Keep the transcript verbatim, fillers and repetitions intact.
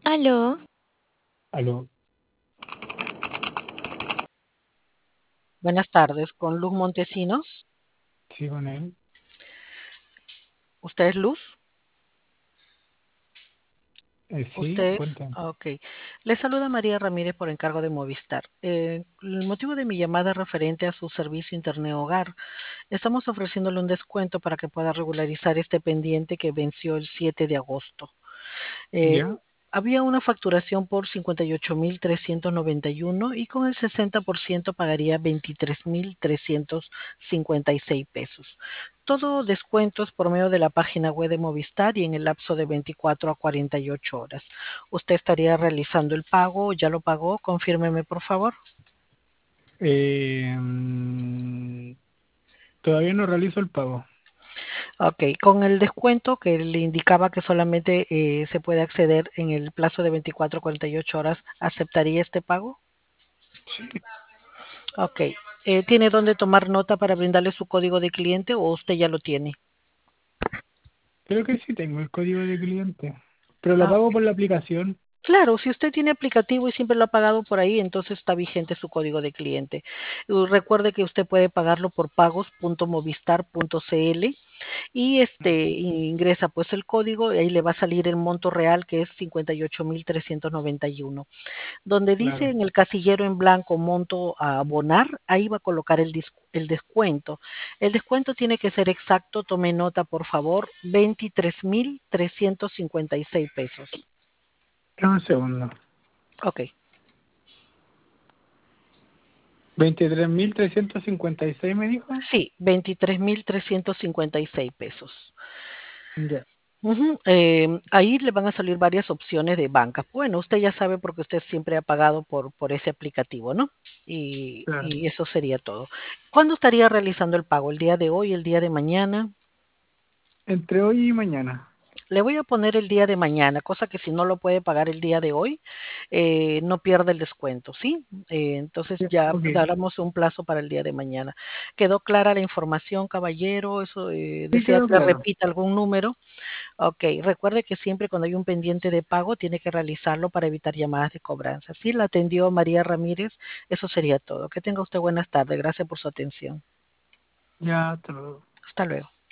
Aló, Aló, Buenas tardes, con Luz Montesinos. sí, con él. ¿Usted es Luz? Eh, sí, ¿Usted es? cuéntame. Ah, Ok. Le saluda María Ramírez por encargo de Movistar. Eh, el motivo de mi llamada es referente a su servicio Internet Hogar. Estamos ofreciéndole un descuento para que pueda regularizar este pendiente que venció el siete de agosto. Eh, ¿Ya? Había una facturación por cincuenta y ocho mil trescientos noventa y uno y con el sesenta por ciento pagaría veintitrés mil trescientos cincuenta y seis pesos. Todo descuentos por medio de la página web de Movistar y en el lapso de veinticuatro a cuarenta y ocho horas. ¿Usted estaría realizando el pago? ¿Ya lo pagó? Confírmeme, por favor. Eh, mm, todavía no realizo el pago. Ok, con el descuento que le indicaba que solamente eh, se puede acceder en el plazo de veinticuatro a cuarenta y ocho horas, ¿aceptaría este pago? Sí, Ok. Eh, ¿tiene dónde tomar nota para brindarle su código de cliente o usted ya lo tiene? creo que sí tengo el código de cliente, pero lo Ah, pago ok. por la aplicación. Claro, si usted tiene aplicativo y siempre lo ha pagado por ahí, entonces está vigente su código de cliente. Uh, Recuerde que usted puede pagarlo por pagos punto movistar punto cl y Mm, este ingresa pues el código y ahí le va a salir el monto real que es cincuenta y ocho mil trescientos noventa y uno. Donde dice claro. en el casillero en blanco monto a abonar, ahí va a colocar el, dis- el descuento. El descuento tiene que ser exacto, tome nota por favor, veintitrés mil trescientos cincuenta y seis pesos. Dame un segundo. Ok, Veintitrés mil trescientos cincuenta y seis me dijo. sí, veintitrés mil trescientos cincuenta y seis pesos. Ya, Ujú, eh, ahí le van a salir varias opciones de banca. Bueno, usted ya sabe porque usted siempre ha pagado por, por ese aplicativo, ¿no? Y, claro. y eso sería todo. ¿Cuándo estaría realizando el pago? ¿El día de hoy, el día de mañana? Entre hoy y mañana. Le voy a poner el día de mañana, cosa que si no lo puede pagar el día de hoy, eh, no pierde el descuento, ¿sí? Eh, entonces Ya, ya ok. daremos un plazo para el día de mañana. ¿Quedó clara la información, caballero? ¿Eso eh, Sí, desea quedó que le claro. repita algún número? Ok, recuerde que siempre cuando hay un pendiente de pago tiene que realizarlo para evitar llamadas de cobranza. Sí, la atendió María Ramírez. Eso sería todo. Que tenga usted buenas tardes. Gracias por su atención. Ya, hasta luego. Hasta luego.